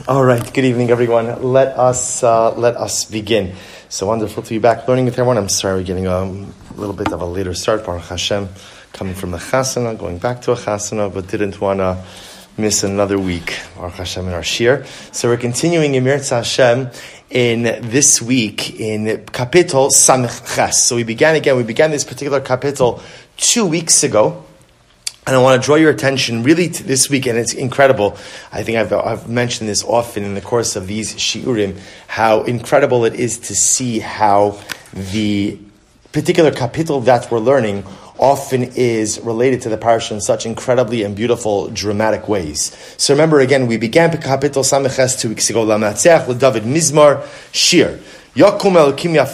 All right, good evening, everyone. Let us begin. So wonderful to be back learning with everyone. I'm sorry we're getting a little bit of a later start. Baruch Hashem, coming from the Chasana, going back to a Chasana, but didn't want to miss another week. Baruch Hashem in our Shir. So we're continuing in Mirza Hashem in this week in Kapitel Samech Ches. So we began this particular Kapitel 2 weeks ago. And I want to draw your attention really to this week, and it's incredible. I think I've mentioned this often in the course of these shiurim, how incredible it is to see how the particular kapitel that we're learning often is related to the parasha in such incredibly and beautiful, dramatic ways. So remember again, we began kapitel Sameches 2 weeks ago, Lamatzeach with David Mizmar Shir. So remember,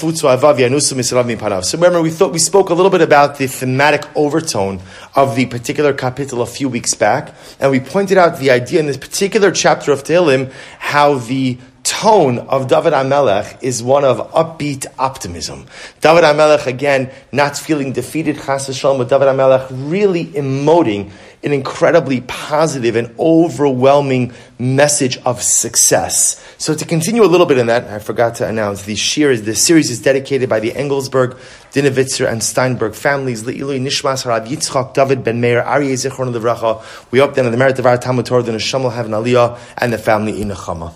we spoke a little bit about the thematic overtone of the particular kapitel a few weeks back, and we pointed out the idea in this particular chapter of Tehillim, how the tone of David HaMelech is one of upbeat optimism. David HaMelech, again, not feeling defeated, chas v'shalom, but David HaMelech really emoting an incredibly positive and overwhelming message of success. So to continue a little bit in that, I forgot to announce, the series is dedicated by the Engelsberg, Dinovitzer, and Steinberg families. Le'ilui Nishmas Harav Yitzchak David Ben Meir Aryeh Zichron Livracha. We hope that in the merit of our Talmud Torah, the Neshama will have an aliyah and the family in Nechama.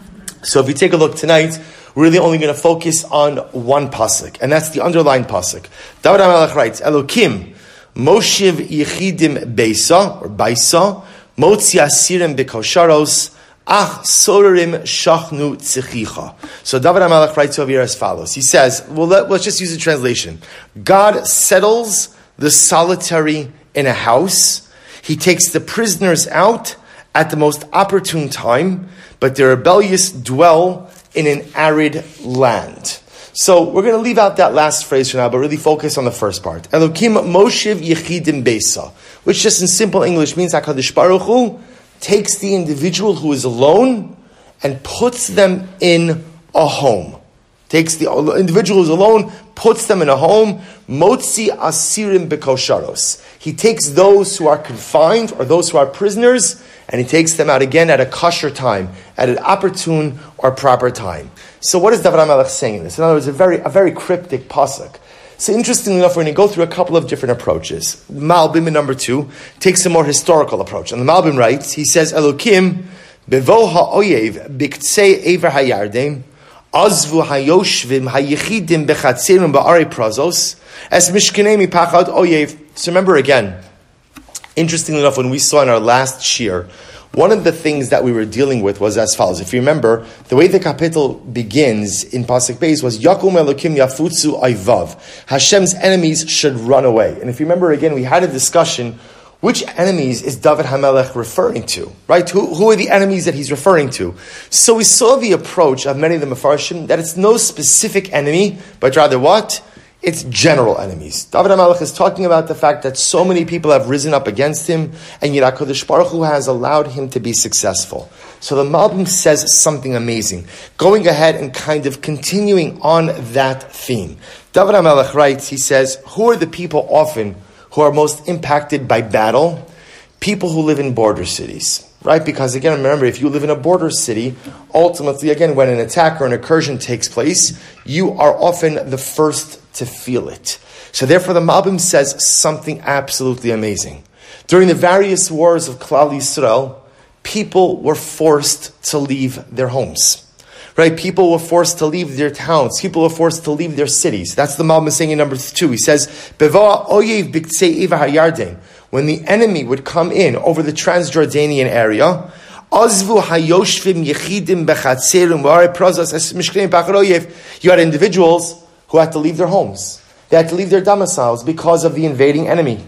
So if you take a look tonight, we're really only going to focus on one pasuk, and that's the underlined pasuk. David HaMelech writes, Elokim Moshiv Yechidim Beisa, or Baisa, Motzi Asirim Bekosharos, Ach Sorerim Shachnu Tzichicha. So David HaMelech writes over here as follows. He says, let's just use the translation. God settles the solitary in a house. He takes the prisoners out at the most opportune time, but the rebellious dwell in an arid land. So we're going to leave out that last phrase for now, but really focus on the first part. Elokim Moshiv Yechidim Beisa, which just in simple English means HaKadosh Baruch Hu takes the individual who is alone and puts them in a home. Takes the individual who's alone, puts them in a home. Motzi Asirim Bekosharos. He takes those who are confined or those who are prisoners, and he takes them out again at a kosher time, at an opportune or proper time. So what is David HaMelech saying in this? In other words, a very cryptic pasuk. So interestingly enough, we're going to go through a couple of different approaches. Malbim in number 2 takes a more historical approach. And the Malbim writes, he says, Elokim bevo ha'oyev biktsei ever hayardim azvu hayoshvim hayechidim bechatzerim ba'ari prazos es mishkenei mipachad oyev. So remember again, interestingly enough, when we saw in our last shir, one of the things that we were dealing with was as follows. If you remember, the way the kapitel begins in Pasuk Beis was Yakum Elokim Yafutzu Ayvav. Hashem's enemies should run away. And if you remember again, we had a discussion, which enemies is David HaMelech referring to? Right? Who are the enemies that he's referring to? So we saw the approach of many of the Mefarshim that it's no specific enemy, but rather what? It's general enemies. David HaMelech is talking about the fact that so many people have risen up against him, and yet HaKadosh Baruch Hu has allowed him to be successful. So the Malbim says something amazing, going ahead and kind of continuing on that theme. David HaMelech writes, he says, who are the people often who are most impacted by battle? People who live in border cities. Right? Because again, remember, if you live in a border city, ultimately, again, when an attack or an incursion takes place, you are often the first to feel it. So therefore, the Malbim says something absolutely amazing. During the various wars of Klal Yisrael, people were forced to leave their homes. Right? People were forced to leave their towns. People were forced to leave their cities. That's the Malbim saying in number 2. He says, Bevoa oyev biktsei eva hayarden. When the enemy would come in over the Transjordanian area, Azvu hayoshvim yechidim bechatzerim v'arei prazos es mishknei b'achar oyev. You had individuals who had to leave their homes. They had to leave their domiciles because of the invading enemy.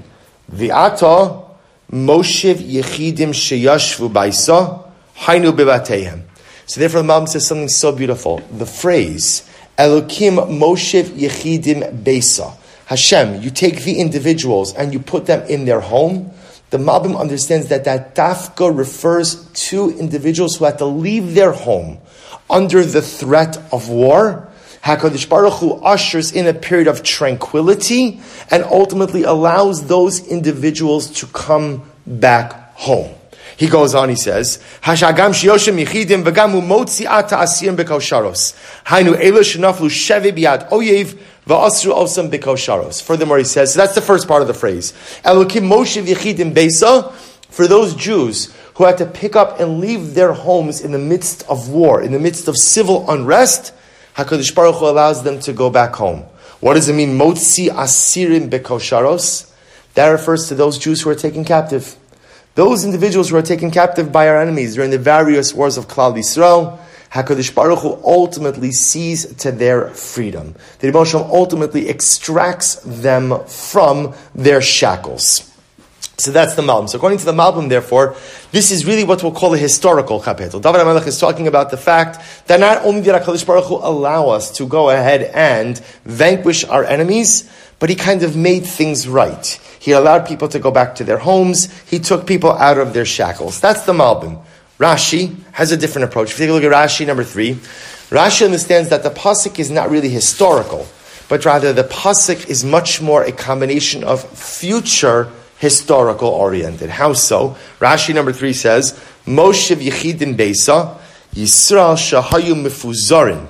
V'ata moshiv yechidim sheyashvu baisa hainu bebateihem. So therefore the Malbim says something so beautiful. The phrase, Elokim Moshiv Yechidim Beisa. Hashem, you take the individuals and you put them in their home. The Malbim understands that dafka refers to individuals who had to leave their home under the threat of war. HaKadosh Baruch Hu ushers in a period of tranquility and ultimately allows those individuals to come back home. He goes on, he says, Hashagam shiyoshim yichidim v'gamu motzi ata asirim b'kosharos. Hainu elu shenaflu sheve biyad oyev v'asru osam b'kosharos. Furthermore, he says, so that's the first part of the phrase. Elokim moshev yichidim beisa, for those Jews who had to pick up and leave their homes in the midst of war, in the midst of civil unrest, HaKadosh Baruch Hu allows them to go back home. What does it mean? Motzi asirim b'kosharos. That refers to those Jews who are taken captive. Those individuals who are taken captive by our enemies during the various wars of Klal Yisrael, HaKadosh Baruch Hu ultimately sees to their freedom. The Rebbe Shalom ultimately extracts them from their shackles. So that's the Malbim. So according to the Malbim, therefore, this is really what we'll call a historical kapitel. David HaMelech is talking about the fact that not only did HaKadosh Baruch Hu allow us to go ahead and vanquish our enemies, but He kind of made things right. He allowed people to go back to their homes. He took people out of their shackles. That's the Malbim. Rashi has a different approach. If you take a look at Rashi number 3, Rashi understands that the pasuk is not really historical, but rather the pasuk is much more a combination of future historical oriented. How so? Rashi number 3 says, Moshe v'yichidim beisa, Yisrael shahayu mefuzarim,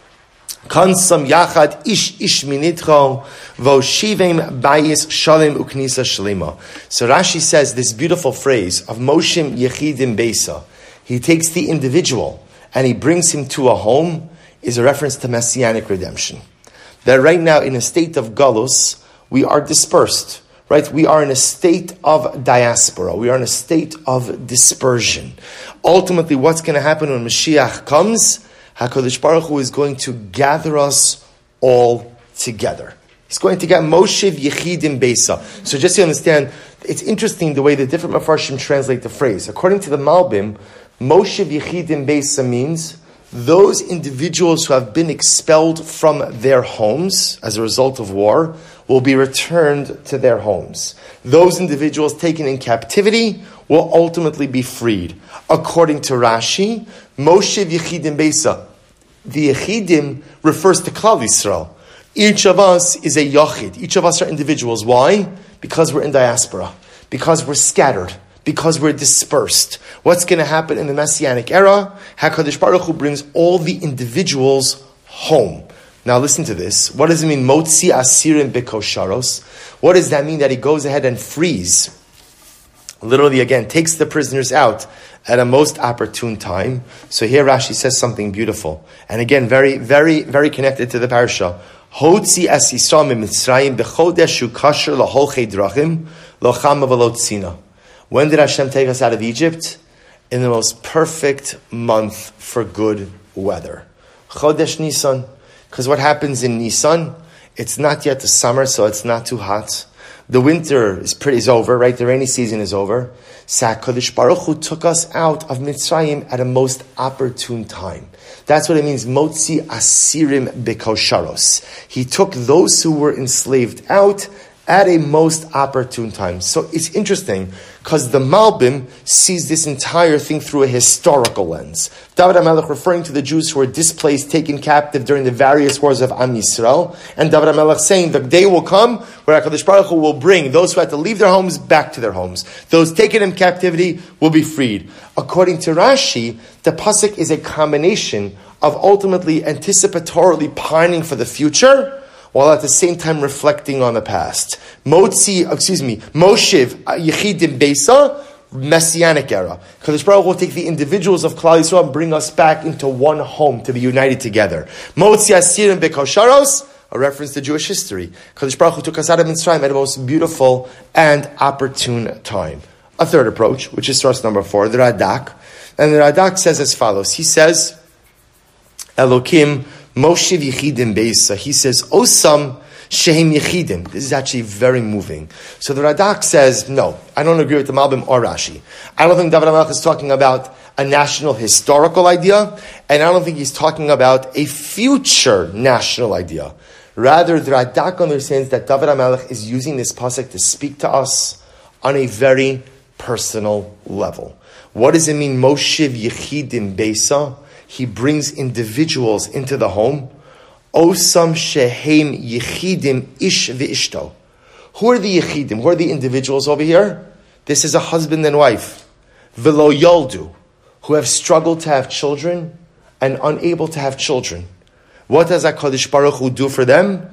kansam yachad ish minitcho, voshivim bayis shalim uknisa shalima. So Rashi says this beautiful phrase of Moshe yichidim beisa, he takes the individual and he brings him to a home, is a reference to Messianic redemption. That right now in a state of galus, we are dispersed. Right, we are in a state of diaspora. We are in a state of dispersion. Ultimately, what's going to happen when Mashiach comes? HaKadosh Baruch Hu is going to gather us all together. He's going to get Moshe Yechidim Beisa. So just to understand, it's interesting the way the different Mefarshim translate the phrase. According to the Malbim, Moshe Yechidim Beisa means those individuals who have been expelled from their homes as a result of war will be returned to their homes. Those individuals taken in captivity will ultimately be freed. According to Rashi, Moshe Yechidim Beisa, the Yechidim refers to Klal Yisrael. Each of us is a Yachid. Each of us are individuals. Why? Because we're in diaspora. Because we're scattered. Because we're dispersed. What's going to happen in the Messianic era? HaKadosh Baruch Hu brings all the individuals home. Now listen to this. What does it mean? Motzi asirim b'kosharos. What does that mean? That He goes ahead and frees, literally again, takes the prisoners out at a most opportune time. So here Rashi says something beautiful. And again, very, very, very connected to the parasha. Hotzi as Yisrael mitzrayim b'chodesh ukasher laholchei drachim locham v'lotzina. When did Hashem take us out of Egypt? In the most perfect month for good weather. Chodesh Nisan. Because what happens in Nisan, it's not yet the summer, so it's not too hot. The winter is over, right? The rainy season is over. So HaKadosh Baruch Hu took us out of Mitzrayim at a most opportune time. That's what it means, Motzi Asirim B'Kosharos. He took those who were enslaved out at a most opportune time. So it's interesting, because the Malbim sees this entire thing through a historical lens. David HaMelech referring to the Jews who were displaced, taken captive during the various wars of Am Yisrael, and David HaMelech saying the day will come where HaKadosh Baruch Hu will bring those who had to leave their homes back to their homes. Those taken in captivity will be freed. According to Rashi, the pasuk is a combination of ultimately anticipatorily pining for the future, while at the same time reflecting on the past. Moshe Yechidim Beisa, Messianic era. Kadosh Baruch Hu will take the individuals of Klal Yisrael and bring us back into one home to be united together. Motzi Asirim B'Kosharos, a reference to Jewish history. Kadosh Baruch Hu took us out of Mitzrayim at a most beautiful and opportune time. A third approach, which is source number 4, the Radak. And the Radak says as follows. He says, Elokim Moshe Yechidim Beisa. He says, Osam Shehem Yechidim. This is actually very moving. So the Radak says, no, I don't agree with the Malbim or Rashi. I don't think David HaMelech is talking about a national historical idea, and I don't think he's talking about a future national idea. Rather, the Radak understands that David HaMelech is using this pasuk to speak to us on a very personal level. What does it mean, Moshe Yechidim Beisa? He brings individuals into the home. Osam shehem yechidim ish v'ishto. Who are the yechidim? Who are the individuals over here? This is a husband and wife. velo yoldu, who have struggled to have children and unable to have children. What does HaKadosh Baruch Hu do for them?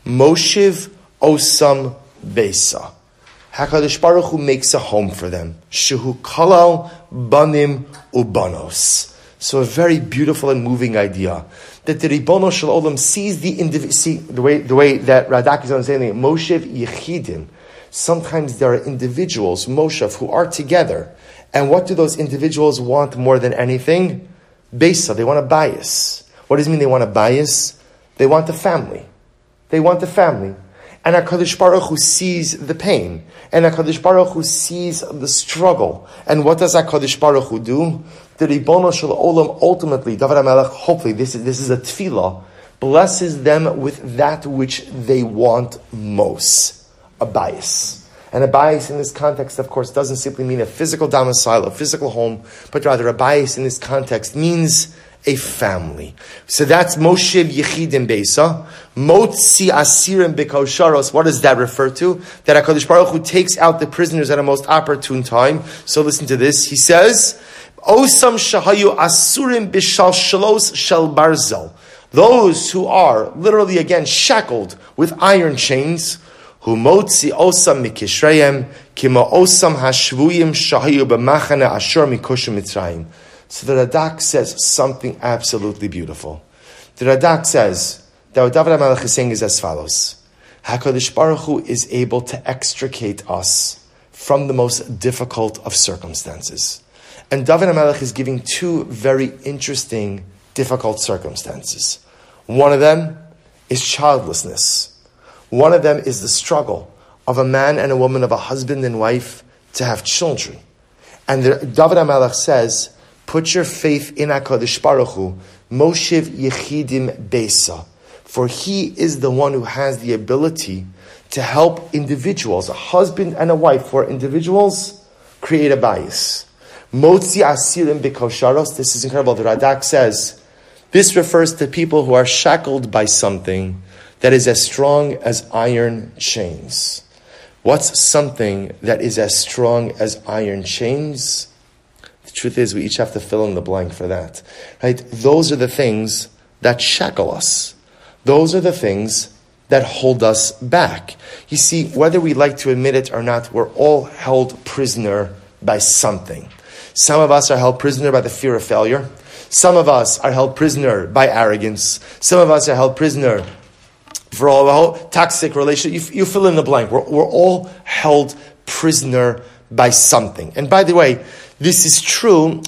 Moshiv osam beisa. HaKadosh Baruch Hu makes a home for them. Shehu kalal banim ubanos. So a very beautiful and moving idea that the Ribono Shel Olam sees the individual. See the way that Radak is understanding it. Moshev Yechidim. Sometimes there are individuals, Moshev, who are together, and what do those individuals want more than anything? Beisa. They want a bias. What does it mean? They want a bias. They want a family. They want a family. And HaKadosh Baruch Hu sees the pain. And HaKadosh Baruch Hu sees the struggle. And what does HaKadosh Baruch Hu do? The Ribono Shel Olam ultimately, David HaMelech, hopefully, this is a tefillah, blesses them with that which they want most. A bias. And a bias in this context, of course, doesn't simply mean a physical domicile, a physical home, but rather a bias in this context means a family. So that's Moshe Yechidim Beisa. Motzi Asirim B'Kosharos. What does that refer to? That HaKadosh Baruch Hu takes out the prisoners at a most opportune time. So listen to this. He says, Osam Shahayu Asurim B'Shal Shalos Shel Barzel. Those who are literally again shackled with iron chains, who motzi osam mikishrayim, kimo osam hashvuyim shahayu b'machane ashur mikushim mitzrayim. So the Radak says something absolutely beautiful. The Radak says that what David HaMelech is saying is as follows. HaKadosh Baruch Hu is able to extricate us from the most difficult of circumstances. And David HaMelech is giving two very interesting, difficult circumstances. One of them is childlessness. One of them is the struggle of a man and a woman, of a husband and wife, to have children. And David HaMelech says, put your faith in HaKadosh Baruch Hu, Moshev Yechidim Beisa, for he is the one who has the ability to help individuals, a husband and a wife, for individuals, create a bias. Motzi Asirim B'Kosharos, this is incredible. The Radak says, this refers to people who are shackled by something that is as strong as iron chains. What's something that is as strong as iron chains? The truth is, we each have to fill in the blank for that. Right? Those are the things that shackle us. Those are the things that hold us back. You see, whether we like to admit it or not, we're all held prisoner by something. Some of us are held prisoner by the fear of failure. Some of us are held prisoner by arrogance. Some of us are held prisoner for all the whole toxic relationship. You fill in the blank. We're all held prisoner by something. And by the way, this is true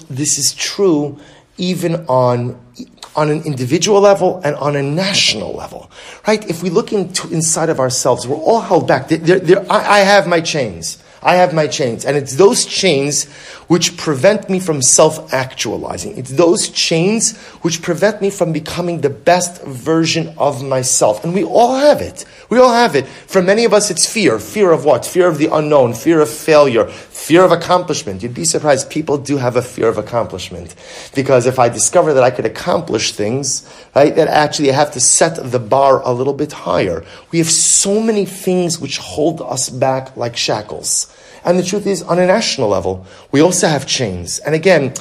even on an individual level and on a national level. Right? If we look inside of ourselves, we're all held back. I have my chains. I have my chains. And it's those chains which prevent me from self-actualizing. It's those chains which prevent me from becoming the best version of myself. And we all have it. We all have it. For many of us, it's fear. Fear of what? Fear of the unknown. Fear of failure. Fear of accomplishment. You'd be surprised. People do have a fear of accomplishment. Because if I discover that I could accomplish things, right, that actually I have to set the bar a little bit higher. We have so many things which hold us back like shackles. And the truth is, on a national level, we also have chains. And again,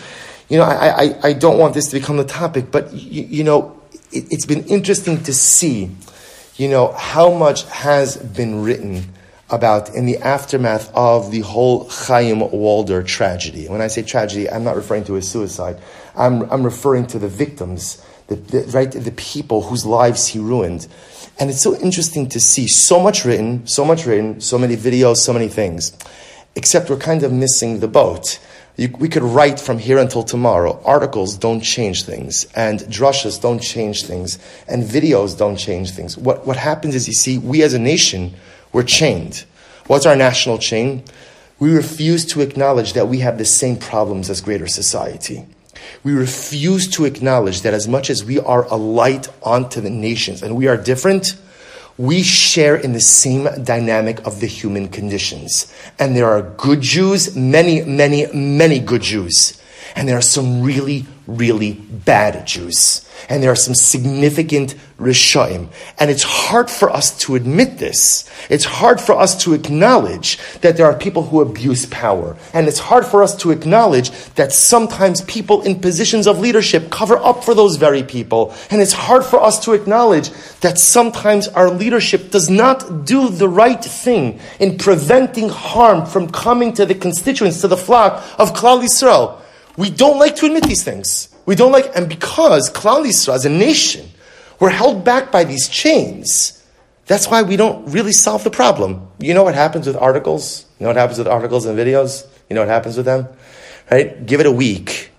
I don't want this to become the topic, but, it's been interesting to see, how much has been written about in the aftermath of the whole Chaim Walder tragedy. When I say tragedy, I'm not referring to a suicide. I'm referring to the victims, the people whose lives he ruined. And it's so interesting to see so much written, so many videos, so many things. Except we're kind of missing the boat. We could write from here until tomorrow. Articles don't change things, and drushes don't change things, and videos don't change things. What happens is, you see, we as a nation, we're chained. What's our national chain? We refuse to acknowledge that we have the same problems as greater society. We refuse to acknowledge that as much as we are a light onto the nations, and we are different, we share in the same dynamic of the human conditions. And there are good Jews, many, many, many good Jews. And there are some really, really bad Jews. And there are some significant Rishaim. And it's hard for us to admit this. It's hard for us to acknowledge that there are people who abuse power. And it's hard for us to acknowledge that sometimes people in positions of leadership cover up for those very people. And it's hard for us to acknowledge that sometimes our leadership does not do the right thing in preventing harm from coming to the constituents, to the flock of Klal Yisrael. We don't like to admit these things. We don't like, and because Klal Yisrael as a nation, we're held back by these chains, that's why we don't really solve the problem. You know what happens with articles? You know what happens with articles and videos? You know what happens with them? Right? Give it a week,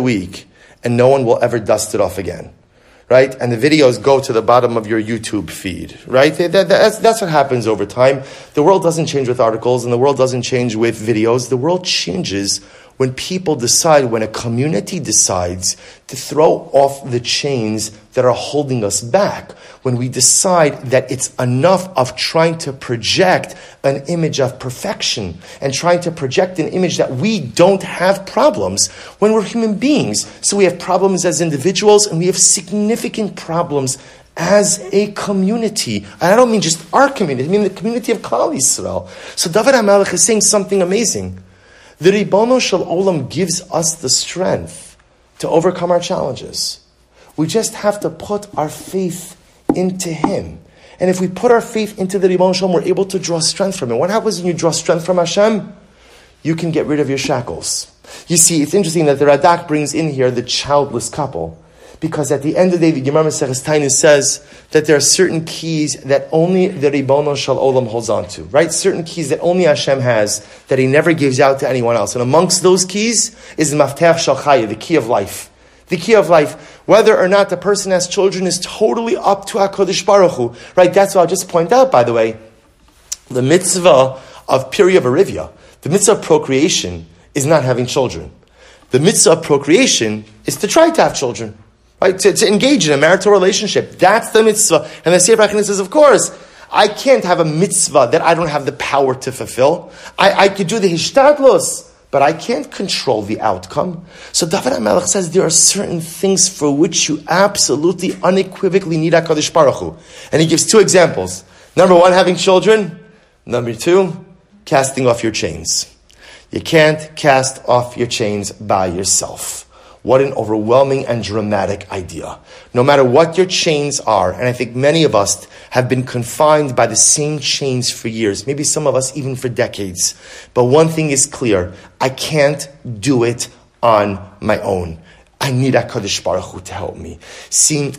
and no one will ever dust it off again. Right? And the videos go to the bottom of your YouTube feed. Right? That's what happens over time. The world doesn't change with articles, and the world doesn't change with videos. The world changes when people decide, when a community decides to throw off the chains that are holding us back, when we decide that it's enough of trying to project an image of perfection and trying to project an image that we don't have problems when we're human beings. So we have problems as individuals and we have significant problems as a community. And I don't mean just our community, I mean the community of Klal Yisrael. So David HaMelech is saying something amazing. The Ribono Shel Olam gives us the strength to overcome our challenges. We just have to put our faith into Him. And if we put our faith into the Ribono Shel Olam, we're able to draw strength from Him. What happens when you draw strength from Hashem? You can get rid of your shackles. You see, it's interesting that the Radak brings in here the childless couple. Because at the end of the day, the Gemara Maseches Tainus says that there are certain keys that only the Ribono Shel Olam holds on to, right? Certain keys that only Hashem has, that He never gives out to anyone else. And amongst those keys is the Maftech Shel Chaya, the key of life. The key of life. Whether or not the person has children is totally up to HaKadosh Baruch Hu, right? That's what I'll just point out, by the way. The mitzvah of Pirya V'Rivya, the mitzvah of procreation, is not having children. The mitzvah of procreation is to try to have children. Right, to engage in a marital relationship. That's the mitzvah. And the Sefer HaChana says, of course, I can't have a mitzvah that I don't have the power to fulfill. I could do the hishtadlos, but I can't control the outcome. So David HaMelech says there are certain things for which you absolutely, unequivocally need HaKadosh Baruch Hu. And he gives two examples. Number one, having children. Number two, casting off your chains. You can't cast off your chains by yourself. What an overwhelming and dramatic idea. No matter what your chains are, and I think many of us have been confined by the same chains for years, maybe some of us even for decades. But one thing is clear, I can't do it on my own. I need HaKadosh Baruch Hu to help me. See,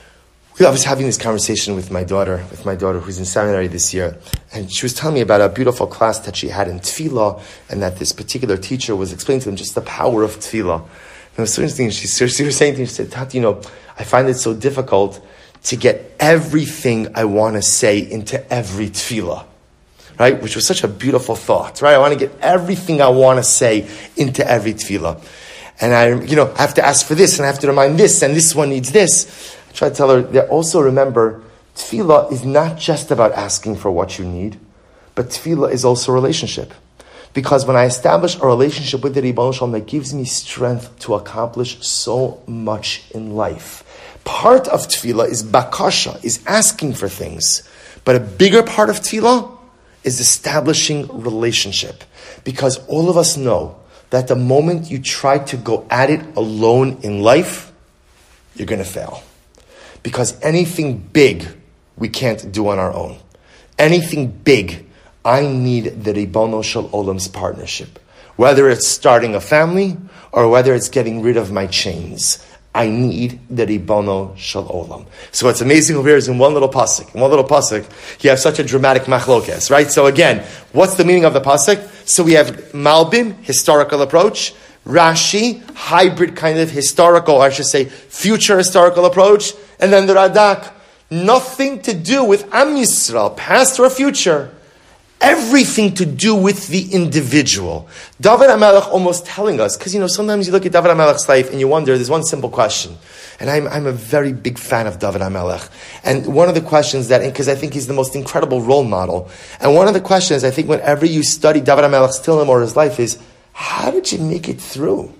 I was having this conversation with my daughter who's in seminary this year, and she was telling me about a beautiful class that she had in Tefillah, and that this particular teacher was explaining to them just the power of Tefillah. It was so interesting. She was saying to me, she said, Tati, I find it so difficult to get everything I want to say into every tefillah, right? Which was such a beautiful thought, right? I want to get everything I want to say into every tefillah. And I have to ask for this, and I have to remind this, and this one needs this. I try to tell her that also remember, tefillah is not just about asking for what you need, but tefillah is also a relationship. Because when I establish a relationship with the Ribono Shel Olam, that gives me strength to accomplish so much in life. Part of tefillah is bakasha, is asking for things. But a bigger part of tefillah is establishing relationship. Because all of us know that the moment you try to go at it alone in life, you're going to fail. Because anything big, we can't do on our own. Anything big, I need the Ribono Shel Olam's partnership. Whether it's starting a family or whether it's getting rid of my chains, I need the Ribono Shel Olam. So what's amazing over here is in one little pasuk. You have such a dramatic machlokes, right? So again, what's the meaning of the pasuk? So we have Malbim, historical approach. Rashi, hybrid kind of historical, or I should say future historical approach. And then the Radak, nothing to do with Am Yisrael, past or future. Everything to do with the individual. David HaMelech almost telling us, because sometimes you look at David HaMelech's life and you wonder, there's one simple question. And I'm a very big fan of David HaMelech. And one of the questions because I think he's the most incredible role model. And one of the questions I think whenever you study David HaMelech's Tehillim or his life is, how did you make it through?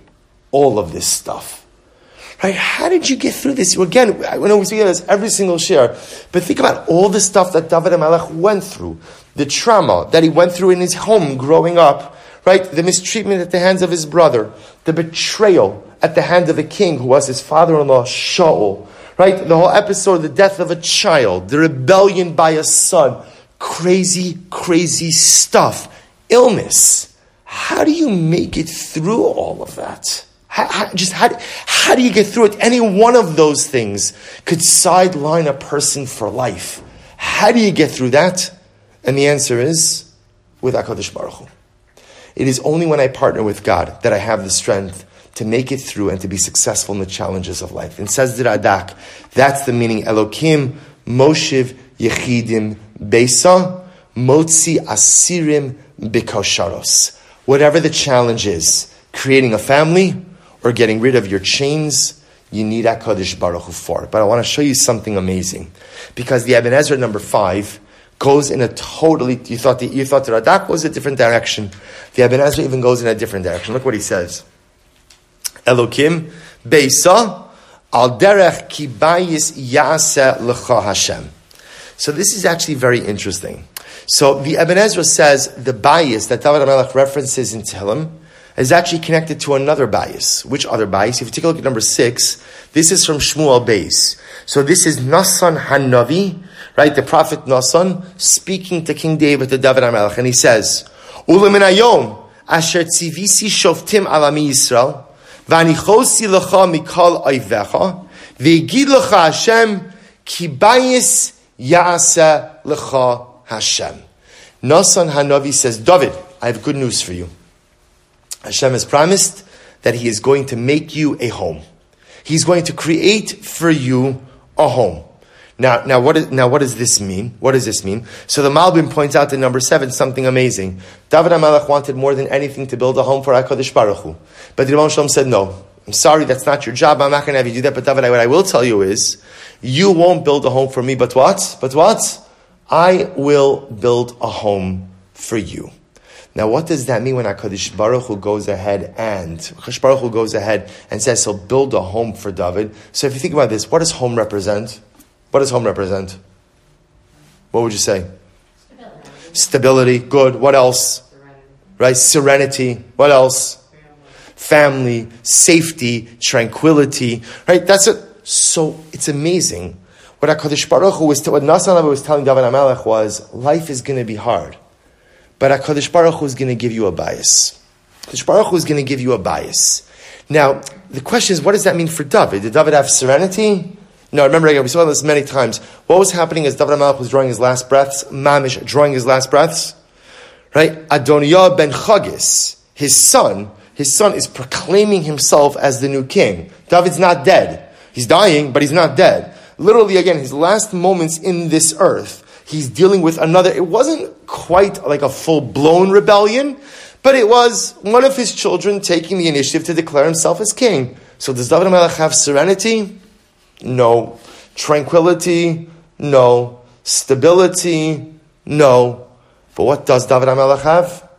all of this stuff? Right? How did you get through this? Again, I know we speak about this every single share, but think about all the stuff that David HaMelech went through, the trauma that he went through in his home growing up, right? The mistreatment at the hands of his brother, the betrayal at the hand of a king who was his father-in-law, Shaul, right? The whole episode, the death of a child, the rebellion by a son, crazy, crazy stuff, illness. How do you make it through all of that? How do you get through it? Any one of those things could sideline a person for life. How do you get through that? And the answer is, with HaKadosh Baruch Hu. It is only when I partner with God that I have the strength to make it through and to be successful in the challenges of life. And says the Radak, that's the meaning, Elokim, Moshiv, Yechidim, Beisa, Motzi, Asirim, Bikosharos. Whatever the challenge is, creating a family, or getting rid of your chains, you need HaKadosh Baruch Hu for it. But I want to show you something amazing. Because the Ibn Ezra number 5 goes in a totally, you thought the Radak was a different direction. The Ibn Ezra even goes in a different direction. Look what he says. Elokim, Beisa, al derech ki bayis ya'aseh l'cha Hashem. So this is actually very interesting. So the Ibn Ezra says the bayis that David HaMelech references in Tehillim is actually connected to another bayis. Which other bayis? If you take a look at number 6, this is from Shmuel Beis. So this is Nasan Hanavi, right? The prophet Nasan speaking to King David, to David HaMelech, and he says, Ulemin hayom asher tzivisi shoftim alami Yisrael v'anichosi lecha mikol oivecha v'yigid lecha Hashem ki bayis ya'aseh lecha Hashem. Nasan Hanavi says, David, I have good news for you. Hashem has promised that He is going to make you a home. He's going to create for you a home. Now, what does this mean? What does this mean? So the Malbim points out in number 7 something amazing. David HaMelech wanted more than anything to build a home for HaKadosh Baruch Hu. But the Rebbe Shalom said, no, I'm sorry, that's not your job. I'm not going to have you do that. But David, what I will tell you is, you won't build a home for me, but what? But what? I will build a home for you. Now, what does that mean when HaKadosh Baruch Hu goes ahead and says he'll build a home for David? So if you think about this, what does home represent? What does home represent? What would you say? Stability. Good. What else? Serenity. Right? Serenity. What else? Family, safety, tranquility. Right? That's it. So it's amazing. What HaKadosh Baruch Hu was, what Nasan was telling David HaMelech was, life is going to be hard. But HaKadosh Baruch Hu is going to give you a bias. HaKadosh Baruch Hu is going to give you a bias. Now, the question is, what does that mean for David? Did David have serenity? No, remember, again, we saw this many times. What was happening as David HaMelech was drawing his last breaths? Mamish, drawing his last breaths? Right? Adoniah ben Chagis, his son is proclaiming himself as the new king. David's not dead. He's dying, but he's not dead. Literally, again, his last moments in this earth, he's dealing with another. It wasn't quite like a full-blown rebellion, but it was one of his children taking the initiative to declare himself as king. So does David HaMelech have serenity? No. Tranquility? No. Stability? No. But what does David HaMelech have?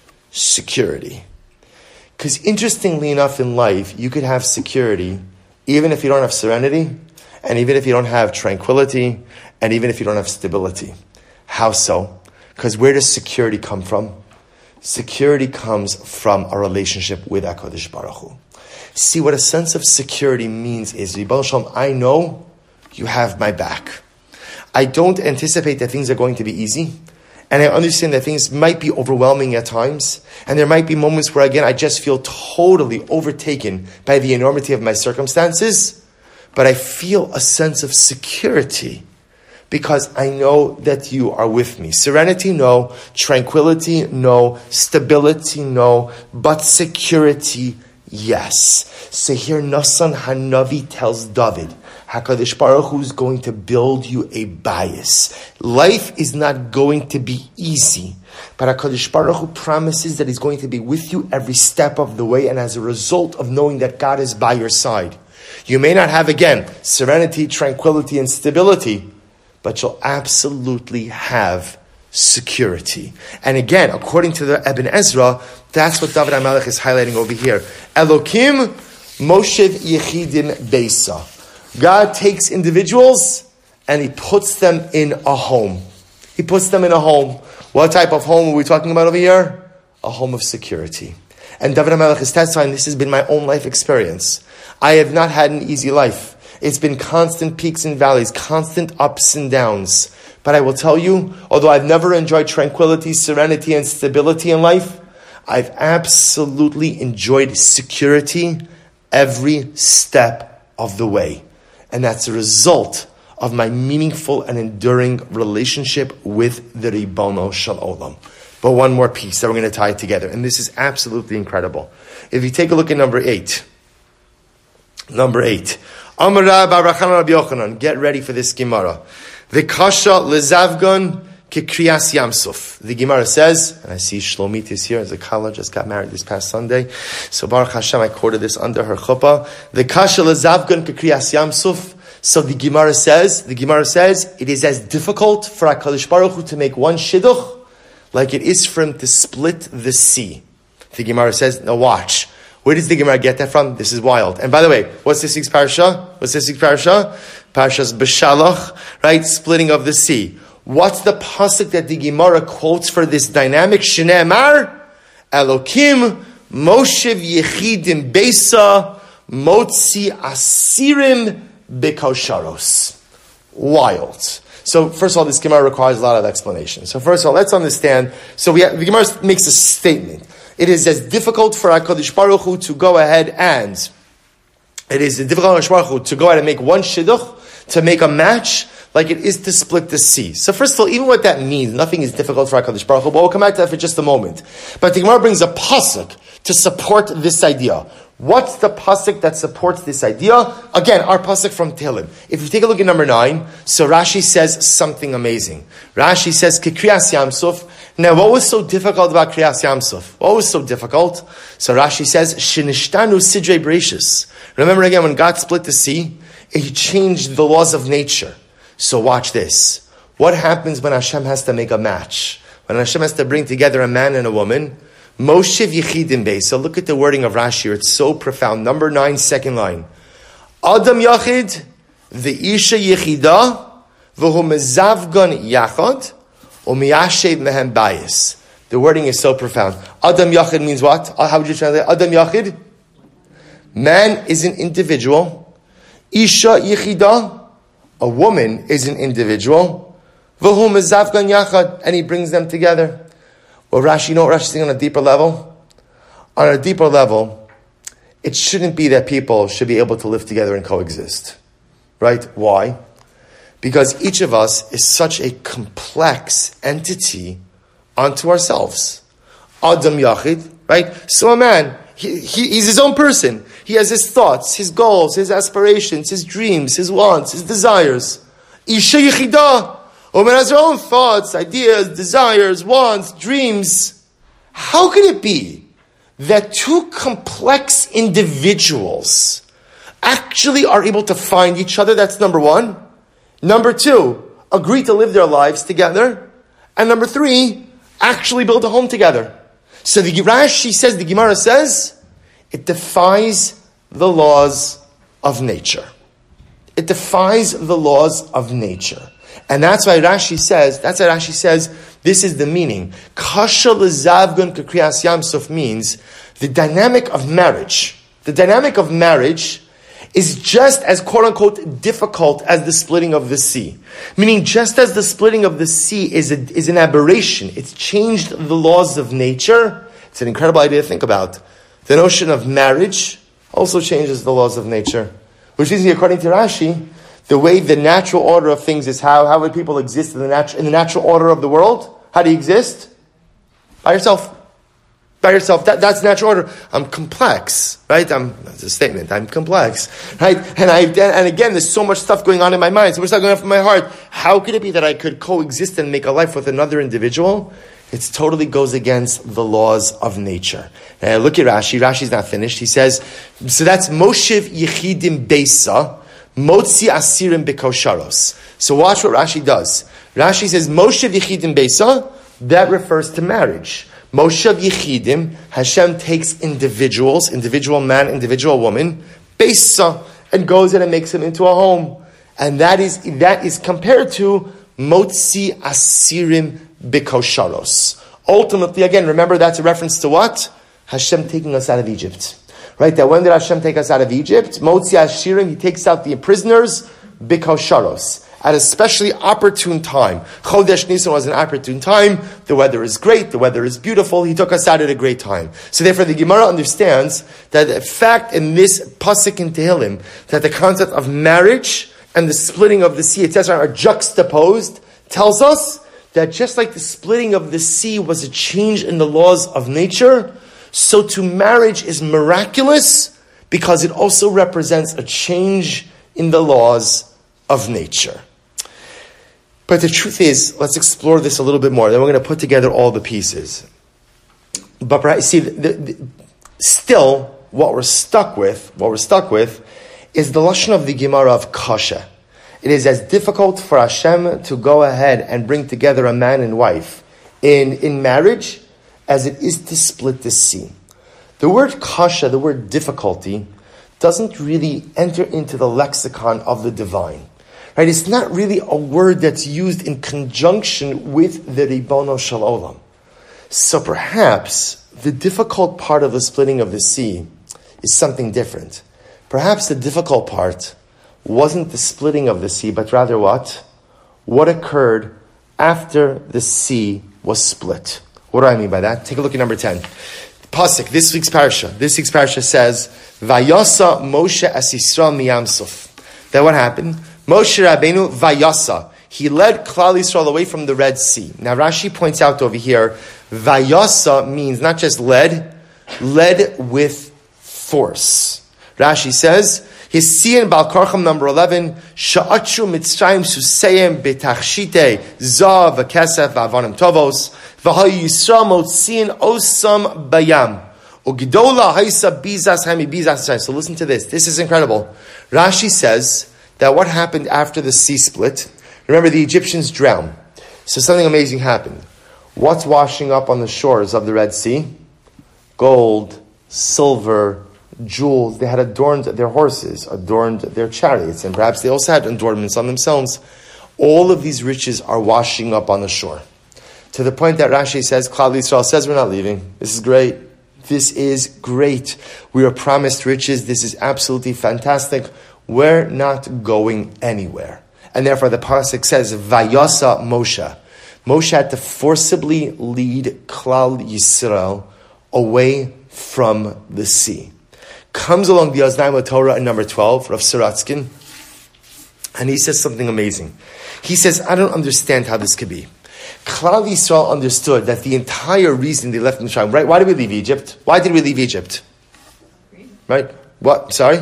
Security. Because interestingly enough in life, you could have security even if you don't have serenity, and even if you don't have tranquility, and even if you don't have stability. How so? Because where does security come from? Security comes from a relationship with HaKadosh Baruch Hu. See, what a sense of security means is, Ribbon Shalom, I know you have my back. I don't anticipate that things are going to be easy, and I understand that things might be overwhelming at times, and there might be moments where, again, I just feel totally overtaken by the enormity of my circumstances, but I feel a sense of security because I know that you are with me. Serenity, no. Tranquility, no. Stability, no. But security, yes. So here Nasan Hanavi tells David, HaKadosh Baruch Hu is going to build you a bias. Life is not going to be easy, but HaKadosh Baruch Hu promises that He's going to be with you every step of the way, and as a result of knowing that God is by your side, you may not have, again, serenity, tranquility, and stability, but you'll absolutely have security. And again, according to the Ibn Ezra, that's what David HaMelech is highlighting over here. Elokim Moshev Yechidim Beisa. God takes individuals and He puts them in a home. He puts them in a home. What type of home are we talking about over here? A home of security. And David HaMelech is testifying, this has been my own life experience. I have not had an easy life. It's been constant peaks and valleys, constant ups and downs. But I will tell you, although I've never enjoyed tranquility, serenity, and stability in life, I've absolutely enjoyed security every step of the way. And that's a result of my meaningful and enduring relationship with the Ribono Shel Olam. But one more piece that we're going to tie it together. And this is absolutely incredible. If you take a look at number 8. Amar Bar Chanan Rabbi Yochanan. Get ready for this Gemara. The kasha lezavgon kekriyas yamsuf. The Gemara says, and I see Shlomit is here as a kala, just got married this past Sunday. So Baruch Hashem, I quoted this under her chuppah. The kasha lezavgon kekriyas yamsuf. So the Gemara says, it is as difficult for HaKadosh Baruch Hu to make one shidduch like it is for Him to split the sea. The Gemara says, now watch. Where does the Gemara get that from? This is wild. And by the way, what's this week's parasha? Parasha's Beshalach, right? Splitting of the sea. What's the pasuk that the Gemara quotes for this dynamic? Shnei Amar, Elokim, Moshev Yechidim Beisa, Motzi Asirim Bekosharos. Wild. So first of all, this Gemara requires a lot of explanation. So first of all, let's understand. So the Gemara makes a statement. It is as difficult for HaKadosh Baruch Hu to go ahead and make one shidduch, to make a match, like it is to split the sea. So first of all, even what that means, nothing is difficult for HaKadosh Baruch Hu, but we'll come back to that for just a moment. But the Gemara brings a pasuk to support this idea. What's the pasuk that supports this idea? Again, our pasuk from Tehillim. If you take a look at number 9, so Rashi says something amazing. Rashi says, Kekriyas Yamsuf. Now, what was so difficult about Kriyas Yamsuf? What was so difficult? So Rashi says, Shinishtanu Sidrei Bereshis. Remember again, when God split the sea, He changed the laws of nature. So watch this. What happens when Hashem has to make a match? When Hashem has to bring together a man and a woman? Moshev Yechidim Beis. So look at the wording of Rashi. It's so profound. Number 9, second line. Adam Yachid, the Isha Yechida, v'hu mezavgon yachad, u'miyashev mehem bayis. The wording is so profound. Adam Yachid means what? How would you translate Adam Yachid? Man is an individual. Isha Yechida, a woman is an individual. V'hu mezavgon yachad, and he brings them together. Well, Rashi, you know what Rashi's saying on a deeper level? On a deeper level, it shouldn't be that people should be able to live together and coexist. Right? Why? Because each of us is such a complex entity unto ourselves. Adam Yachid, right? So a man, he's his own person. He has his thoughts, his goals, his aspirations, his dreams, his wants, his desires. Isha Yechidah. A woman has her own thoughts, ideas, desires, wants, dreams. How can it be that two complex individuals actually are able to find each other? That's number 1. Number 2, agree to live their lives together. And number 3, actually build a home together. So the Rashi says, the Gemara says, it defies the laws of nature. It defies the laws of nature. And that's why Rashi says, this is the meaning. Kasha lezavgon kekriyas yamsuf means the dynamic of marriage. The dynamic of marriage is just as quote-unquote difficult as the splitting of the sea. Meaning just as the splitting of the sea is an aberration, it's changed the laws of nature. It's an incredible idea to think about. The notion of marriage also changes the laws of nature. Which means, according to Rashi, the way the natural order of things is how would people exist in the natural order of the world? How do you exist? By yourself. That's natural order. I'm complex, right? That's a statement. I'm complex, right? And again, there's so much stuff going on in my mind, so much stuff going on in my heart. How could it be that I could coexist and make a life with another individual? It totally goes against the laws of nature. Now look at Rashi. Rashi's not finished. He says, so that's Moshev Yechidim Beisa, Motzi Asirim Bekosharos. So watch what Rashi does. Rashi says, Moshev Yechidim Beisa, that refers to marriage. Moshe Yichidim, Hashem takes individual man, individual woman, Beisa, and goes in and makes them into a home. And that is compared to Motzi Asirim Bikosharos. Ultimately, again, remember that's a reference to what? Hashem taking us out of Egypt. Right? That when did Hashem take us out of Egypt? Motzi Asirim, He takes out the prisoners, Bikosharos. At a especially opportune time. Chodesh Nisan was an opportune time. The weather is great. The weather is beautiful. He took us out at a great time. So therefore the Gemara understands that the fact in this pasuk in Tehillim, that the concept of marriage and the splitting of the sea, etc., are juxtaposed, tells us that just like the splitting of the sea was a change in the laws of nature, so too marriage is miraculous because it also represents a change in the laws of nature. But the truth is, let's explore this a little bit more. Then we're going to put together all the pieces. But see, still, what we're stuck with is the lashon of the Gemara of kasha. It is as difficult for Hashem to go ahead and bring together a man and wife in marriage as it is to split the sea. The word kasha, the word difficulty, doesn't really enter into the lexicon of the divine. Right? It's not really a word that's used in conjunction with the Ribono Shel Olam. So perhaps the difficult part of the splitting of the sea is something different. Perhaps the difficult part wasn't the splitting of the sea, but rather what? What occurred after the sea was split. What do I mean by that? Take a look at number 10. Pasuk, this week's parasha says, Vayasa Moshe as Yisrael miyam suf. That what happened? Moshe Rabbeinu Vayasa. He led Klal Yisrael away from the Red Sea. Now Rashi points out over here, Vayasa means not just led with force. Rashi says, Hisian Bal Karcham number 11, Sha'achu Mitzrayim Suseyim Betachshite Zav V'Kesef V'Avanim Tovos V'Hay Yisrael Motziin Osam Bayam U'Gdola Haisa Bizas Hami Bizas. So listen to this. This is incredible. Rashi says that what happened after the sea split, remember the Egyptians drowned. So something amazing happened. What's washing up on the shores of the Red Sea? Gold, silver, jewels. They had adorned their horses, adorned their chariots, and perhaps they also had adornments on themselves. All of these riches are washing up on the shore. To the point that Rashi says, Klal Yisrael says, we're not leaving. This is great. This is great. We are promised riches. This is absolutely fantastic. We're not going anywhere. And therefore the pasuk says, Vayasa Moshe. Moshe had to forcibly lead Klal Yisrael away from the sea. Comes along the Oznaim Torah in number 12, Rav Suratskin, and he says something amazing. He says, I don't understand how this could be. Klal Yisrael understood that the entire reason they left Mitzrayim, right? Why did we leave Egypt? Why did we leave Egypt? Right? What? Sorry?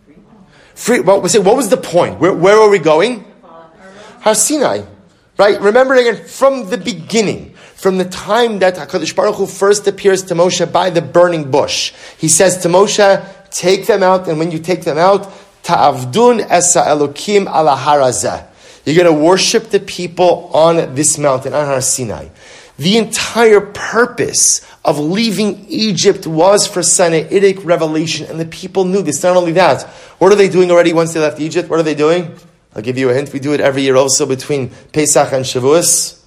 Free. What was the point? Where were we going? Har Sinai. Right? Remember again, from the beginning, from the time that HaKadosh Baruch Hu first appears to Moshe by the burning bush, he says to Moshe, take them out, and when you take them out, ta'avdun esa elokim ala harazeh. You're going to worship the people on this mountain, on Har Sinai. The entire purpose of leaving Egypt was for Sinaitic revelation, and the people knew this. Not only that, what are they doing already once they left Egypt? What are they doing? I'll give you a hint. We do it every year also between Pesach and Shavuos.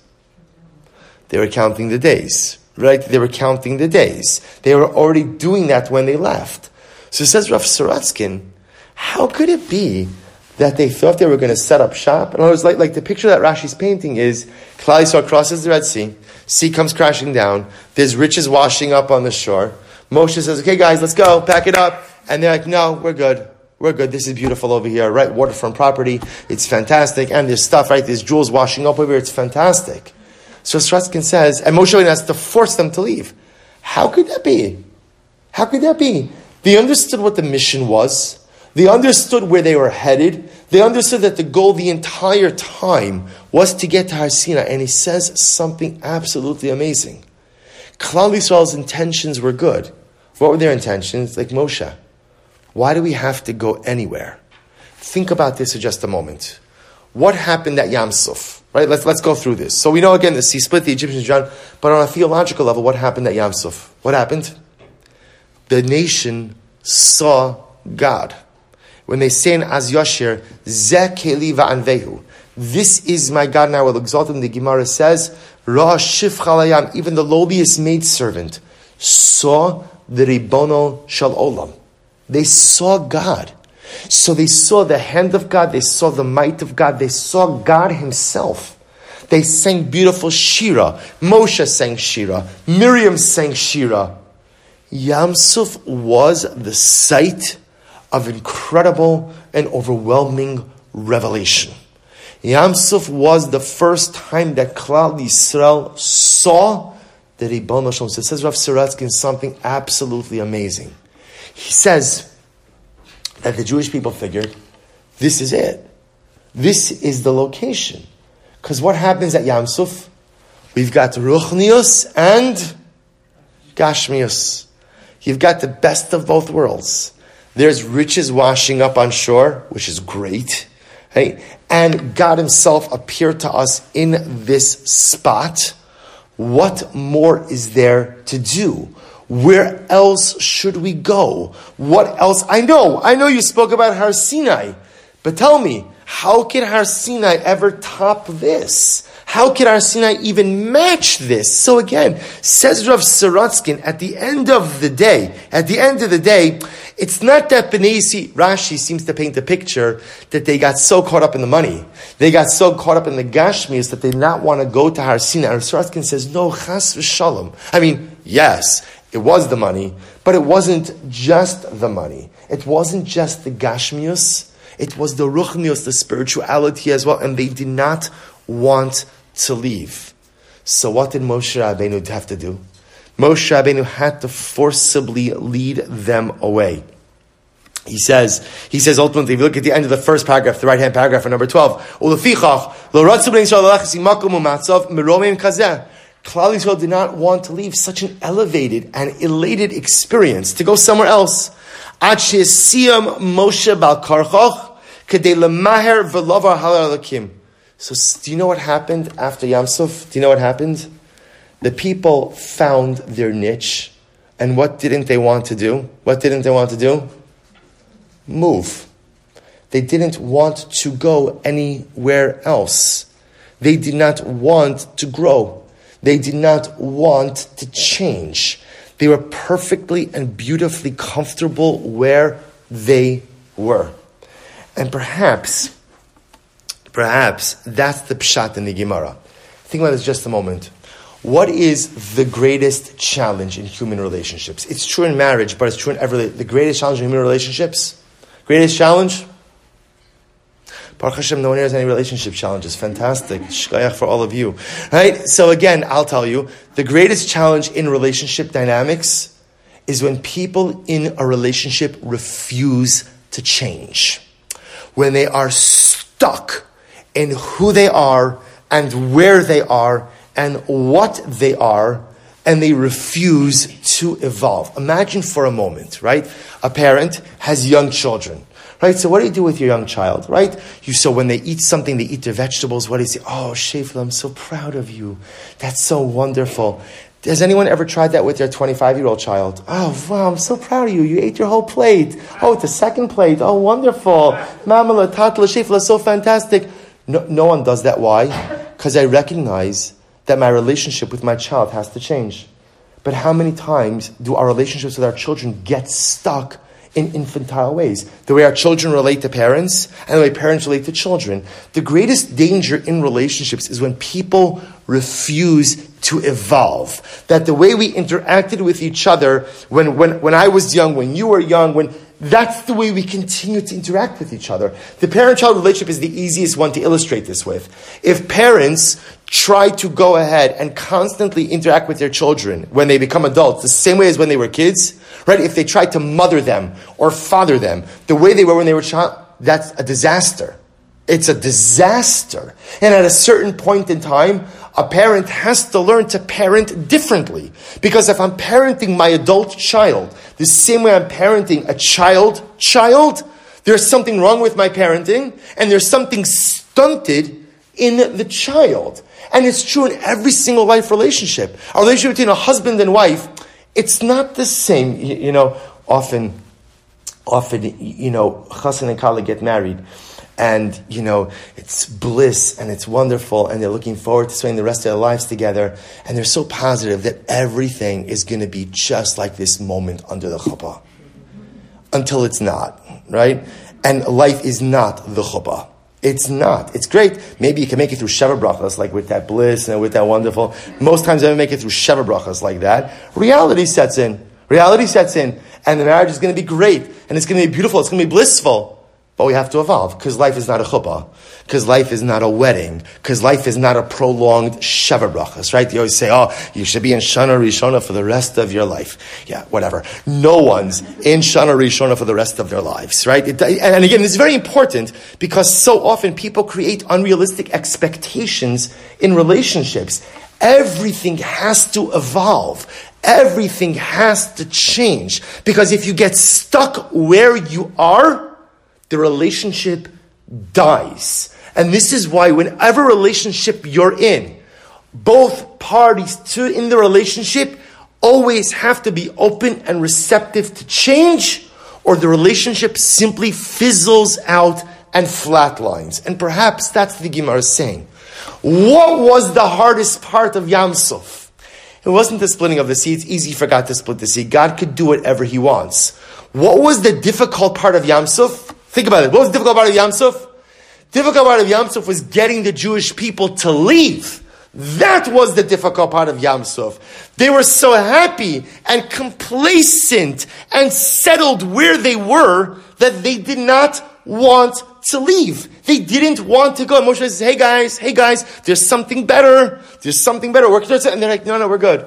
They were counting the days, right? They were counting the days. They were already doing that when they left. So says Rav Suratskin, how could it be that they thought they were going to set up shop? And I was like the picture that Rashi's painting is, Klal Yisrael crosses the Red Sea, sea comes crashing down, there's riches washing up on the shore. Moshe says, okay guys, let's go, pack it up. And they're like, no, we're good. We're good. This is beautiful over here, right? Waterfront property. It's fantastic. And there's stuff, right? There's jewels washing up over here. It's fantastic. So Suratskin says, and Moshe has to force them to leave. How could that be? How could that be? They understood what the mission was. They understood where they were headed. They understood that the goal the entire time was to get to Har Sinai. And he says something absolutely amazing. Klal Yisrael's intentions were good. What were their intentions? Like Moshe. Why do we have to go anywhere? Think about this for just a moment. What happened at Yam Suf? Right? Let's go through this. So we know again that he split the Egyptians John, but on a theological level, what happened at Yam Suf? What happened? The nation saw God. When they say in Az Yashir, Zeh Keli Va'anvehu, this is my God, and I will exalt him. The Gemara says, Ra Shif Chalayam, even the lowliest maidservant, saw the Ribono Shal Olam. They saw God. So they saw the hand of God, they saw the might of God, they saw God himself. They sang beautiful Shira. Moshe sang Shira. Miriam sang Shira. Yam Suf was the site of incredible and overwhelming revelation. Yam Suf was the first time that Klal Yisrael saw the Ribono Shel Olam. So it says Rav Saratsky something absolutely amazing. He says that the Jewish people figured, this is it. This is the location. Because what happens at Yam Suf? We've got Ruchnius and Gashmius. You've got the best of both worlds. There's riches washing up on shore, which is great. Right? And God himself appeared to us in this spot. What more is there to do? Where else should we go? What else? I know you spoke about Har Sinai, but tell me, how can Har Sinai ever top this? How can Har Sinai even match this? So again, says Rav Saratskin, at the end of the day, it's not that Bnei Rashi seems to paint a picture that they got so caught up in the money. They got so caught up in the Gashmias that they did not want to go to Har Sinai. Rav Saratskin says, no, chas v'shalom. I mean, yes, it was the money, but it wasn't just the money. It wasn't just the Gashmius. It was the Ruchnius, the spirituality as well, and they did not want to leave. So what did Moshe Rabbeinu have to do? Moshe Rabbeinu had to forcibly lead them away. He says ultimately, if you look at the end of the first paragraph, the right-hand paragraph of number 12, Klal Yisrael did not want to leave such an elevated and elated experience, to go somewhere else. Ad she'siyam Moshe bal karchoch kedei lemaher v'lovar halar lakim. So do you know what happened after Yam Suf? Do you know what happened? The people found their niche, and what didn't they want to do? Move. They didn't want to go anywhere else. They did not want to grow. They did not want to change. They were perfectly and beautifully comfortable where they were. And perhaps that's the pshat in the Gemara. Think about this just a moment. What is the greatest challenge in human relationships? It's true in marriage, but it's true in every... The greatest challenge in human relationships? Greatest challenge? Baruch Hashem, no one here has any relationship challenges. Fantastic. Shkayach for all of you. Right? So again, I'll tell you, the greatest challenge in relationship dynamics is when people in a relationship refuse to change. When they are stuck in who they are and where they are and what they are, and they refuse to evolve. Imagine for a moment, right? A parent has young children. Right, so what do you do with your young child, right? So when they eat something, they eat their vegetables, what do you say? Oh, Shefla, I'm so proud of you. That's so wonderful. Has anyone ever tried that with their 25-year-old child? Oh, wow, I'm so proud of you. You ate your whole plate. Oh, it's the second plate. Oh, wonderful. Mamala, Tatla, Shefla, so fantastic. No one does that. Why? Because I recognize that my relationship with my child has to change. But how many times do our relationships with our children get stuck in infantile ways? The way our children relate to parents and the way parents relate to children. The greatest danger in relationships is when people refuse to evolve. That the way we interacted with each other when I was young, when you were young, that's the way we continue to interact with each other. The parent-child relationship is the easiest one to illustrate this with. If parents try to go ahead and constantly interact with their children when they become adults, the same way as when they were kids, right? If they try to mother them or father them the way they were when they were child, that's a disaster. It's a disaster. And at a certain point in time, a parent has to learn to parent differently. Because if I'm parenting my adult child the same way I'm parenting a child, there's something wrong with my parenting, and there's something stunted in the child. And it's true in every single life relationship. A relationship between a husband and wife, it's not the same. Often, chassan and kala get married. And, it's bliss and it's wonderful and they're looking forward to spending the rest of their lives together. And they're so positive that everything is going to be just like this moment under the chuppah. Until it's not, right? And life is not the chuppah. It's not. It's great. Maybe you can make it through Sheva brachas, like with that bliss and with that wonderful. Most times I don't make it through Sheva brachas like that. Reality sets in. And the marriage is going to be great. And it's going to be beautiful. It's going to be blissful. But we have to evolve, because life is not a chuppah, because life is not a wedding, because life is not a prolonged Sheva brachas, right? You always say, you should be in Shana Rishona for the rest of your life. Yeah, whatever. No one's in Shana Rishona for the rest of their lives, right? And again, this is very important, because so often people create unrealistic expectations in relationships. Everything has to evolve. Everything has to change. Because if you get stuck where you are, the relationship dies. And this is why whenever relationship you're in, both parties in the relationship always have to be open and receptive to change, or the relationship simply fizzles out and flatlines. And perhaps that's the Gemara is saying. What was the hardest part of Yam Suf? It wasn't the splitting of the sea. It's easy for God to split the sea. God could do whatever He wants. What was the difficult part of Yam Suf? Think about it. What was the difficult part of Yam Suf? Difficult part of Yam Suf was getting the Jewish people to leave. That was the difficult part of Yam Suf. They were so happy and complacent and settled where they were that they did not want to leave. They didn't want to go. And Moshe says, hey guys, there's something better. Work towards it. And they're like, no, we're good.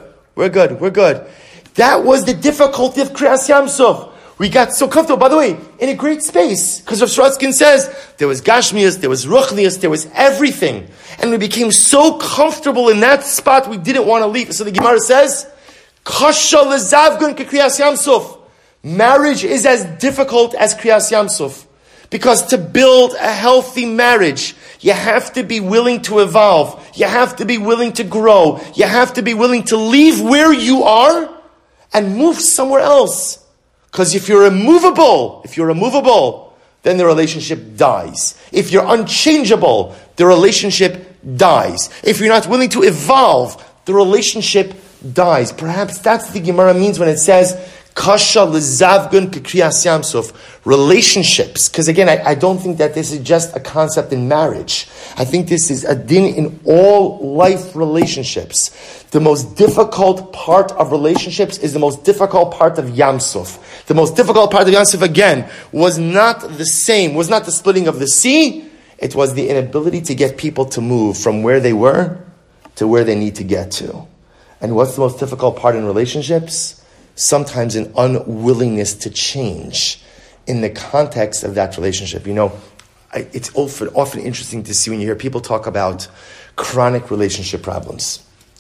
That was the difficulty of Kriyas Yam Suf. We got so comfortable, by the way, in a great space. Because Rav Sharatzkin says, there was Gashmias, there was Ruchnias, there was everything. And we became so comfortable in that spot, we didn't want to leave. So the Gemara says, Kasha lezavgun kekriyas Yam Suf. Marriage is as difficult as Kriyas Yam Suf. Because to build a healthy marriage, you have to be willing to evolve. You have to be willing to grow. You have to be willing to leave where you are and move somewhere else. Because if you're immovable, then the relationship dies. If you're unchangeable, the relationship dies. If you're not willing to evolve, the relationship dies. Perhaps that's the Gemara means when it says, Kasha lezavgun kekriyas Yam Suf. Relationships. Because again, I don't think that this is just a concept in marriage. I think this is a din in all life relationships. The most difficult part of relationships is the most difficult part of Yam Suf. The most difficult part of Yam Suf, again, was not the splitting of the sea. It was the inability to get people to move from where they were to where they need to get to. And what's the most difficult part in relationships? Sometimes an unwillingness to change in the context of that relationship. It's often interesting to see when you hear people talk about chronic relationship problems.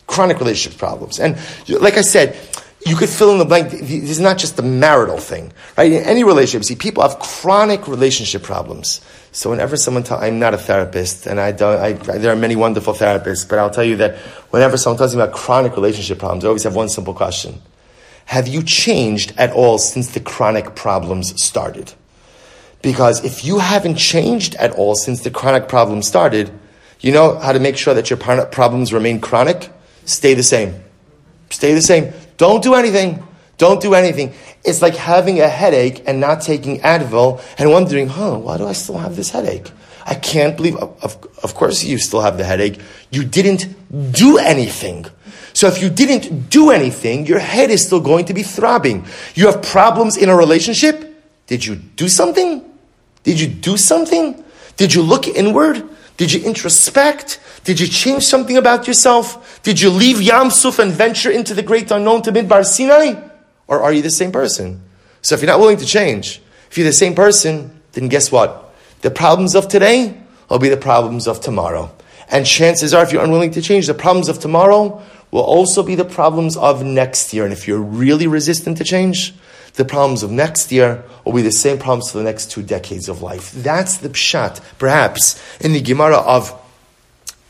And like I said, you could fill in the blank. This is not just a marital thing, right? In any relationship, see, people have chronic relationship problems. So whenever someone I'm not a therapist, and there are many wonderful therapists, but I'll tell you that whenever someone tells me about chronic relationship problems, I always have one simple question. Have you changed at all since the chronic problems started? Because if you haven't changed at all since the chronic problems started, you know how to make sure that your problems remain chronic? Stay the same. Don't do anything. It's like having a headache and not taking Advil and wondering, why do I still have this headache? I can't believe, of course you still have the headache. You didn't do anything. So if you didn't do anything, your head is still going to be throbbing. You have problems in a relationship? Did you do something? Did you look inward? Did you introspect? Did you change something about yourself? Did you leave Yam Suf and venture into the great unknown to Midbar Sinai? Or are you the same person? So if you're not willing to change, if you're the same person, then guess what? The problems of today will be the problems of tomorrow. And chances are, if you're unwilling to change, the problems of tomorrow will also be the problems of next year. And if you're really resistant to change, the problems of next year will be the same problems for the next 2 decades of life. That's the pshat, perhaps, in the Gemara of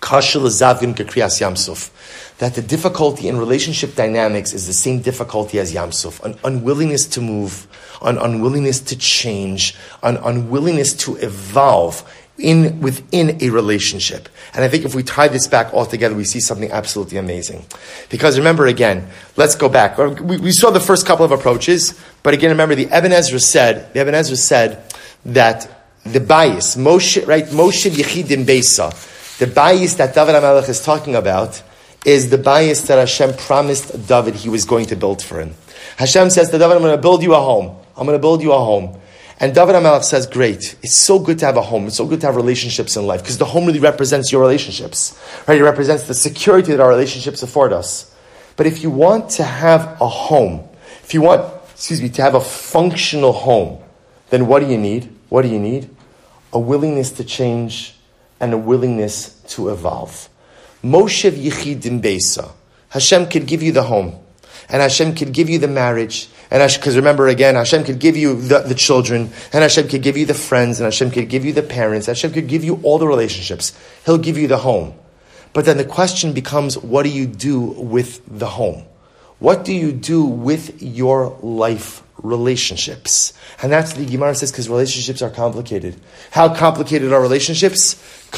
That the difficulty in relationship dynamics is the same difficulty as Yamsuf, an unwillingness to move, an unwillingness to change, an unwillingness to evolve within a relationship. And I think if we tie this back all together, we see something absolutely amazing. Because remember again, let's go back. We saw the first couple of approaches, but again, remember the Ibn Ezra said that the bias, Moshe Yechidim Beisa, the bias that David HaMelech is talking about is the bias that Hashem promised David he was going to build for him. Hashem says to David, I'm going to build you a home. I'm going to build you a home. And David HaMelech says, great. It's so good to have a home. It's so good to have relationships in life because the home really represents your relationships. Right? It represents the security that our relationships afford us. But if you want to have a home, if you want, to have a functional home, then what do you need? What do you need? A willingness to change and a willingness to evolve. Moshe Yechidim Beisa. Hashem could give you the home. And Hashem could give you the marriage. And because remember again, Hashem could give you the children. And Hashem could give you the friends. And Hashem could give you the parents. Hashem could give you all the relationships. He'll give you the home. But then the question becomes, what do you do with the home? What do you do with your life relationships? And that's what the Gemara says, because relationships are complicated. How complicated are relationships?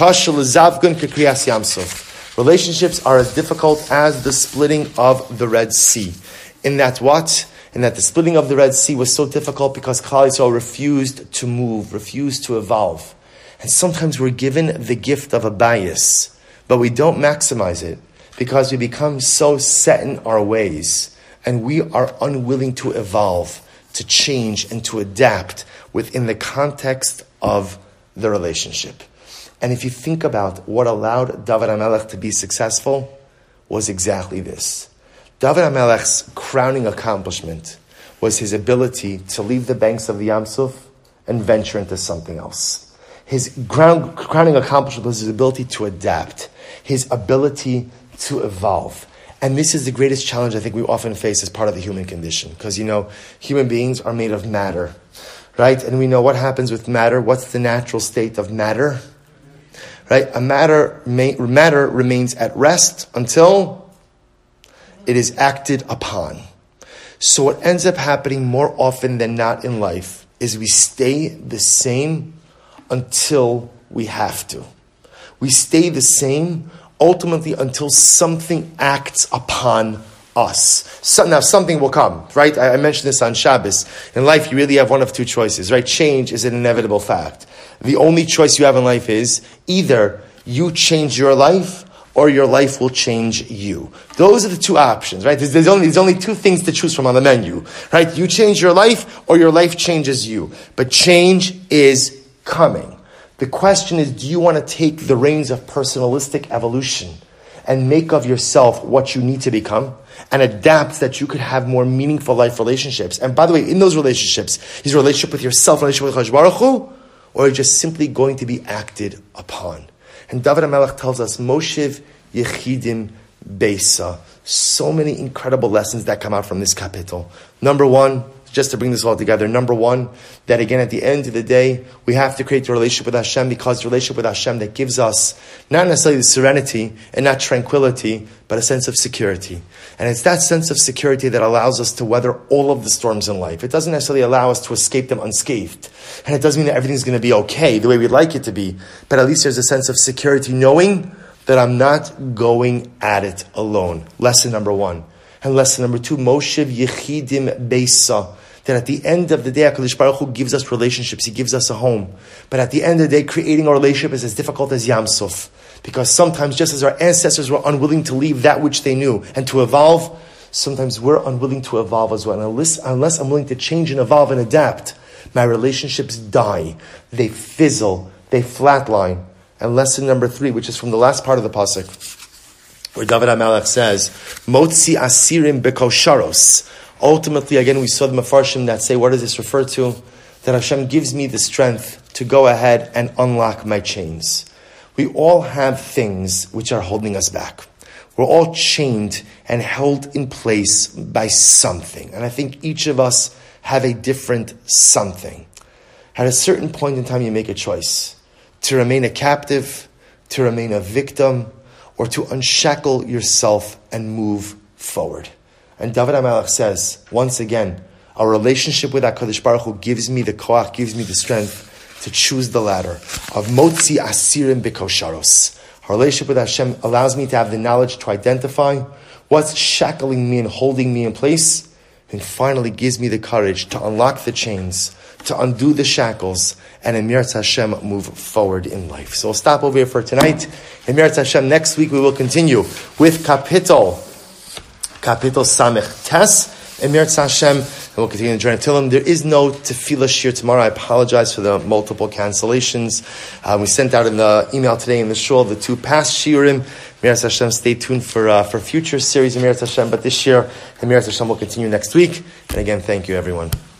Relationships are as difficult as the splitting of the Red Sea. In that what? In that the splitting of the Red Sea was so difficult because Klal Yisrael refused to move, refused to evolve. And sometimes we're given the gift of a bias, but we don't maximize it because we become so set in our ways and we are unwilling to evolve, to change, and to adapt within the context of the relationship. And if you think about what allowed David HaMelech to be successful, was exactly this. David HaMelech's crowning accomplishment was his ability to leave the banks of the Yam Suf and venture into something else. His crowning accomplishment was his ability to adapt, his ability to evolve. And this is the greatest challenge I think we often face as part of the human condition. Because, human beings are made of matter, right? And we know what happens with matter. What's the natural state of matter? Right? Matter remains at rest until it is acted upon. So what ends up happening more often than not in life is we stay the same until we have to. We stay the same ultimately until something acts upon us. Now something will come, right? I mentioned this on Shabbos. In life, you really have one of two choices, right? Change is an inevitable fact. The only choice you have in life is either you change your life or your life will change you. Those are the two options, right? There's only two things to choose from on the menu, right? You change your life or your life changes you. But change is coming. The question is, do you want to take the reins of personalistic evolution and make of yourself what you need to become and adapt so that you could have more meaningful life relationships? And by the way, in those relationships, is a relationship with yourself, relationship with Hakadosh Baruch Hu, or just simply going to be acted upon? And David HaMelech tells us, Moshe Yechidim Beisa. So many incredible lessons that come out from this kapitel. Number one, just to bring this all together, number one, that again at the end of the day, we have to create a relationship with Hashem, because the relationship with Hashem that gives us not necessarily the serenity and not tranquility, but a sense of security. And it's that sense of security that allows us to weather all of the storms in life. It doesn't necessarily allow us to escape them unscathed. And it doesn't mean that everything's going to be okay the way we'd like it to be. But at least there's a sense of security knowing that I'm not going at it alone. Lesson number one. And lesson number two, Moshe Yechidim Beisa. That at the end of the day, HaKadosh Baruch Hu gives us relationships. He gives us a home. But at the end of the day, creating a relationship is as difficult as Yam Suf. Because sometimes, just as our ancestors were unwilling to leave that which they knew and to evolve, sometimes we're unwilling to evolve as well. And unless I'm willing to change and evolve and adapt, my relationships die. They fizzle. They flatline. And lesson number three, which is from the last part of the pasuk, where David HaMelech says, Motzi asirim bekosharos. Ultimately, again, we saw the Mefarshim that say, what does this refer to? That Hashem gives me the strength to go ahead and unlock my chains. We all have things which are holding us back. We're all chained and held in place by something. And I think each of us have a different something. At a certain point in time, you make a choice. To remain a captive, to remain a victim, or to unshackle yourself and move forward. And David HaMelech says, once again, our relationship with HaKadosh Baruch Hu gives me the koach, gives me the strength to choose the ladder of motzi asirim b'kosharos. Our relationship with Hashem allows me to have the knowledge to identify what's shackling me and holding me in place, and finally gives me the courage to unlock the chains, to undo the shackles, and in Mirat Hashem move forward in life. So we'll stop over here for tonight. In Mirat Hashem, next week we will continue with Kapitel Samech Tes. In Mirat Hashem, and we'll continue the journey till him. There is no tefillah shir tomorrow. I apologize for the multiple cancellations. We sent out in the email today in the shul the 2 past shirim. Mirat Hashem, stay tuned for future series in Mirat Hashem. But this year, Mirat Hashem will continue next week. And again, thank you, everyone.